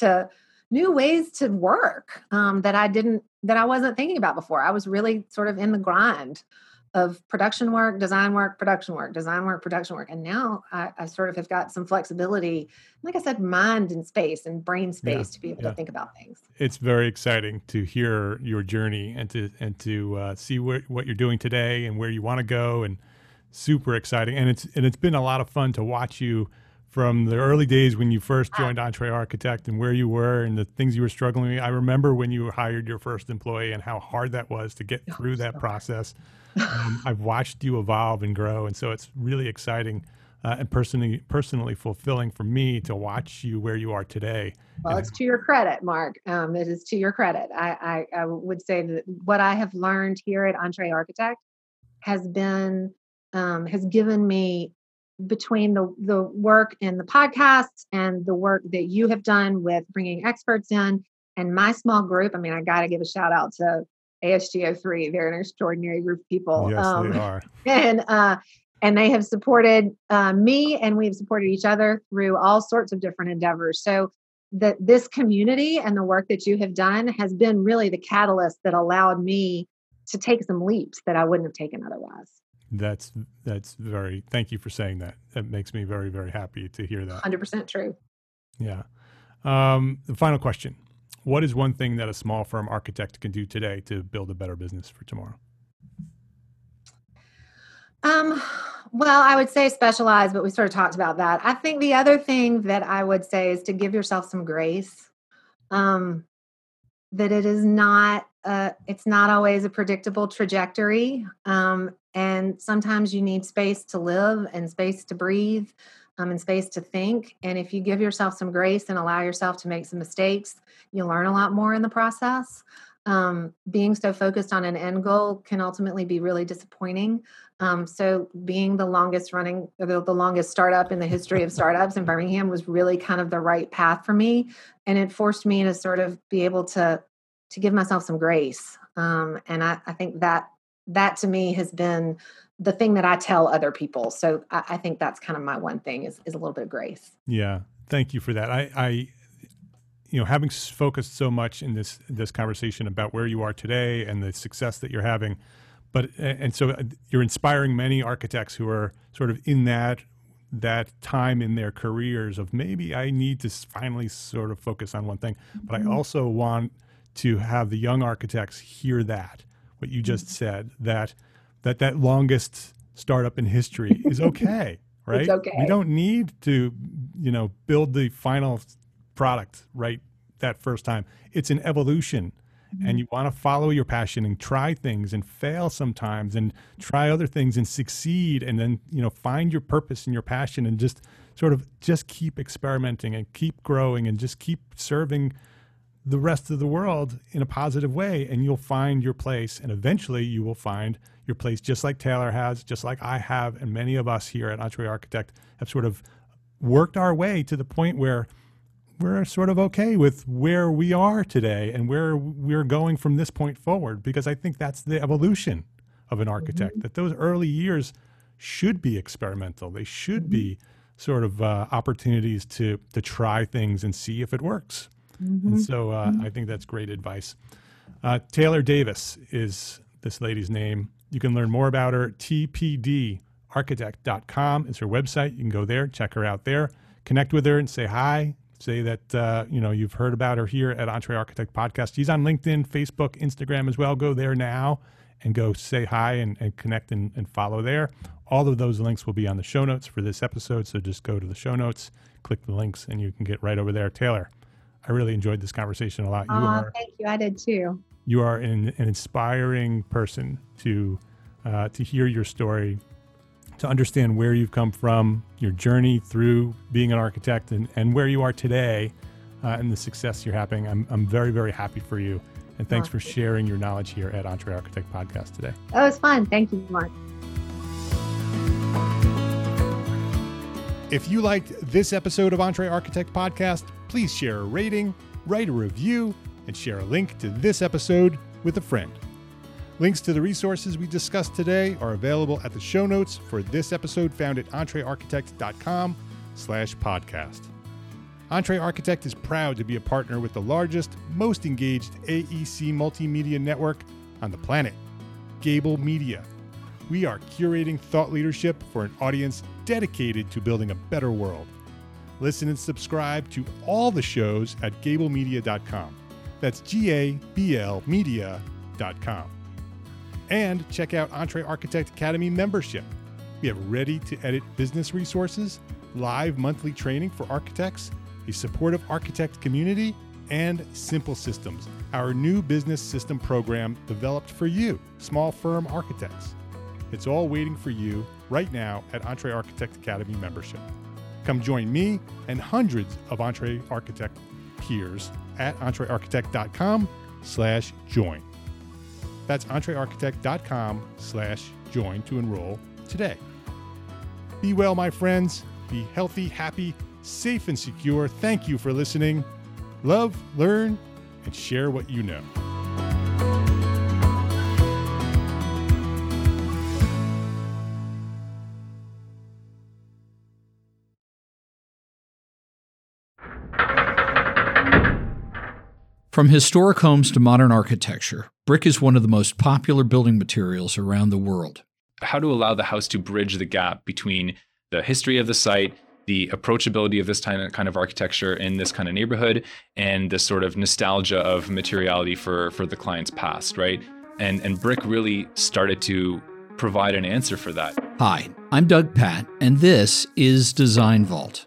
new ways to work that I wasn't thinking about before. I was really sort of in the grind of production work, design work, production work, design work, production work. And now I sort of have got some flexibility, like I said, mind and space and brain space to be able to think about things. It's very exciting to hear your journey and to see what you're doing today and where you want to go, and super exciting. And it's been a lot of fun to watch you from the early days when you first joined Entre Architect and where you were and the things you were struggling with. I remember when you hired your first employee and how hard that was to get through that process. I've watched you evolve and grow, and so it's really exciting and personally fulfilling for me to watch you where you are today. Well, it's to your credit, Mark. It is to your credit. I would say that what I have learned here at Entre Architect has given me, between the work in the podcast and the work that you have done with bringing experts in and my small group. I mean, I got to give a shout out to ASGO3. They're an extraordinary group of people. Yes, they are. And they have supported me, and we've supported each other through all sorts of different endeavors. So this community and the work that you have done has been really the catalyst that allowed me to take some leaps that I wouldn't have taken otherwise. That's very, thank you for saying that. That makes me very, very happy to hear that. 100% true. Yeah. The final question. What is one thing that a small firm architect can do today to build a better business for tomorrow? Well, I would say specialize, but we sort of talked about that. I think the other thing that I would say is to give yourself some grace. That it is not, it's not always a predictable trajectory. And sometimes you need space to live and space to breathe, and space to think. And if you give yourself some grace and allow yourself to make some mistakes, you'll learn a lot more in the process. Being so focused on an end goal can ultimately be really disappointing. So being the longest startup in the history of startups in Birmingham was really kind of the right path for me. And it forced me to sort of be able to give myself some grace. And I think that to me has been the thing that I tell other people. So I think that's kind of my one thing is a little bit of grace. Yeah. Thank you for that. I having focused so much in this conversation about where you are today and the success that you're having, and so you're inspiring many architects who are sort of in that time in their careers of maybe I need to finally sort of focus on one thing, but I also want to have the young architects hear what you just said, that longest startup in history is okay, right? It's okay. We don't need to, build the final product right that first time. It's an evolution. And you want to follow your passion and try things and fail sometimes and try other things and succeed, and then find your purpose and your passion and just keep experimenting and keep growing and just keep serving the rest of the world in a positive way, and you'll find your place. And eventually you will find your place, just like Taylor has, just like I have, and many of us here at Entre Architect have sort of worked our way to the point where we're sort of okay with where we are today and where we're going from this point forward, because I think that's the evolution of an architect, that those early years should be experimental. They should be sort of opportunities to try things and see if it works. And so I think that's great advice. Taylor Davis is this lady's name. You can learn more about her. tpdarchitect.com is her website. You can go there, check her out there, connect with her and say hi. Say that, you've heard about her here at Entre Architect Podcast. She's on LinkedIn, Facebook, Instagram as well. Go there now and go say hi and connect and follow there. All of those links will be on the show notes for this episode. So just go to the show notes, click the links, and you can get right over there. Taylor, I really enjoyed this conversation a lot. Thank you. I did too. You are an inspiring person to hear your story, to understand where you've come from, your journey through being an architect, and where you are today, and the success you're having. I'm very, very happy for you. And thanks for sharing your knowledge here at Entre Architect Podcast today. Oh, it was fun. Thank you, Mark. If you liked this episode of Entre Architect Podcast, please share a rating, write a review, and share a link to this episode with a friend. Links to the resources we discussed today are available at the show notes for this episode, found at entrearchitect.com/podcast. Entre Architect is proud to be a partner with the largest, most engaged AEC multimedia network on the planet, Gable Media. We are curating thought leadership for an audience dedicated to building a better world. Listen and subscribe to all the shows at gablemedia.com. That's GABL And check out Entre Architect Academy membership. We have ready-to-edit business resources, live monthly training for architects, a supportive architect community, and Simple Systems, our new business system program developed for you, small firm architects. It's all waiting for you right now at Entre Architect Academy membership. Come join me and hundreds of Entre Architect peers at entrearchitect.com/join. That's entrearchitect.com/join to enroll today. Be well, my friends. Be healthy, happy, safe, and secure. Thank you for listening. Love, learn, and share what you know. From historic homes to modern architecture, brick is one of the most popular building materials around the world. How to allow the house to bridge the gap between the history of the site, the approachability of this kind of architecture in this kind of neighborhood, and the sort of nostalgia of materiality for the client's past, right? And brick really started to provide an answer for that. Hi, I'm Doug Patt, and this is Design Vault.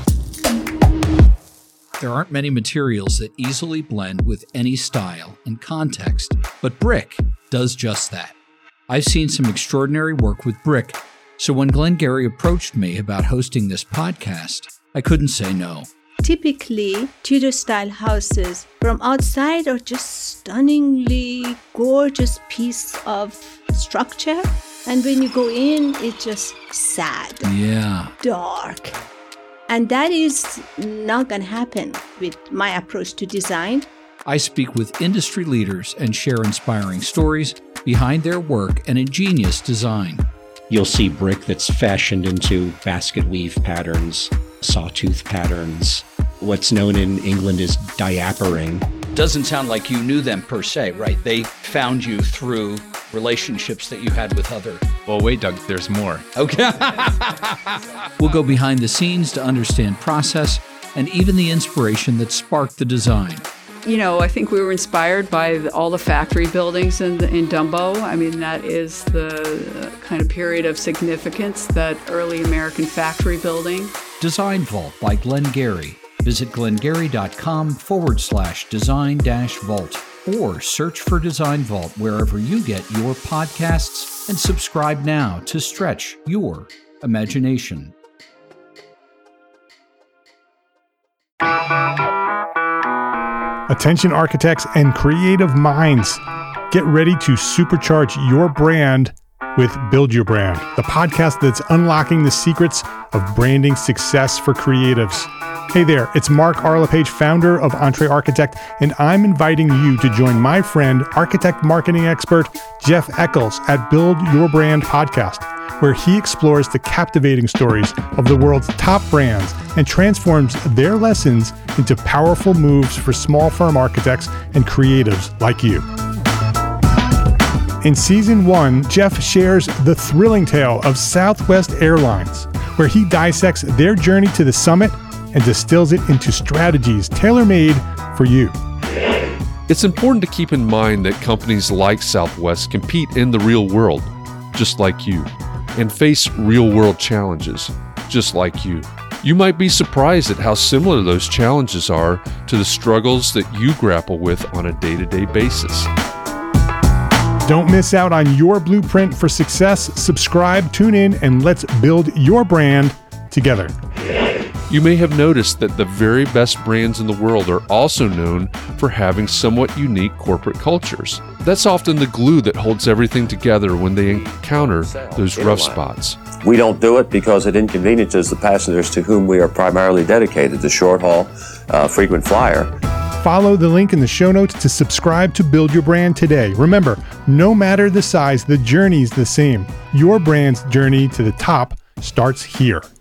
There aren't many materials that easily blend with any style and context, but brick does just that. I've seen some extraordinary work with brick, so when Glenn Gary approached me about hosting this podcast, I couldn't say no. Typically, Tudor-style houses from outside are just stunningly gorgeous piece of structure, and when you go in, it's just sad, dark. And that is not going to happen with my approach to design. I speak with industry leaders and share inspiring stories behind their work and ingenious design. You'll see brick that's fashioned into basket weave patterns, sawtooth patterns. What's known in England as diapering. Doesn't sound like you knew them per se, right? They found you through relationships that you had with other... Well, wait, Doug, there's more. Okay. We'll go behind the scenes to understand process and even the inspiration that sparked the design. You know, I think we were inspired by all the factory buildings in Dumbo. I mean, that is the kind of period of significance, that early American factory building. Design Vault by Glenn Gary. Visit glengary.com/design-vault or search for Design Vault wherever you get your podcasts and subscribe now to stretch your imagination. Attention architects and creative minds, get ready to supercharge your brand with Build Your Brand, the podcast that's unlocking the secrets of branding success for creatives. Hey there, it's Mark Arlepage, founder of Entre Architect, and I'm inviting you to join my friend, architect marketing expert Jeff Eccles at Build Your Brand podcast, where he explores the captivating stories of the world's top brands and transforms their lessons into powerful moves for small firm architects and creatives like you. In Season 1, Jeff shares the thrilling tale of Southwest Airlines, where he dissects their journey to the summit and distills it into strategies tailor-made for you. It's important to keep in mind that companies like Southwest compete in the real world, just like you, and face real-world challenges, just like you. You might be surprised at how similar those challenges are to the struggles that you grapple with on a day-to-day basis. Don't miss out on your blueprint for success. Subscribe, tune in, and let's build your brand together. You may have noticed that the very best brands in the world are also known for having somewhat unique corporate cultures. That's often the glue that holds everything together when they encounter those rough spots. We don't do it because it inconveniences the passengers to whom we are primarily dedicated, the short haul, frequent flyer. Follow the link in the show notes to subscribe to Build Your Brand today. Remember, no matter the size, the journey's the same. Your brand's journey to the top starts here.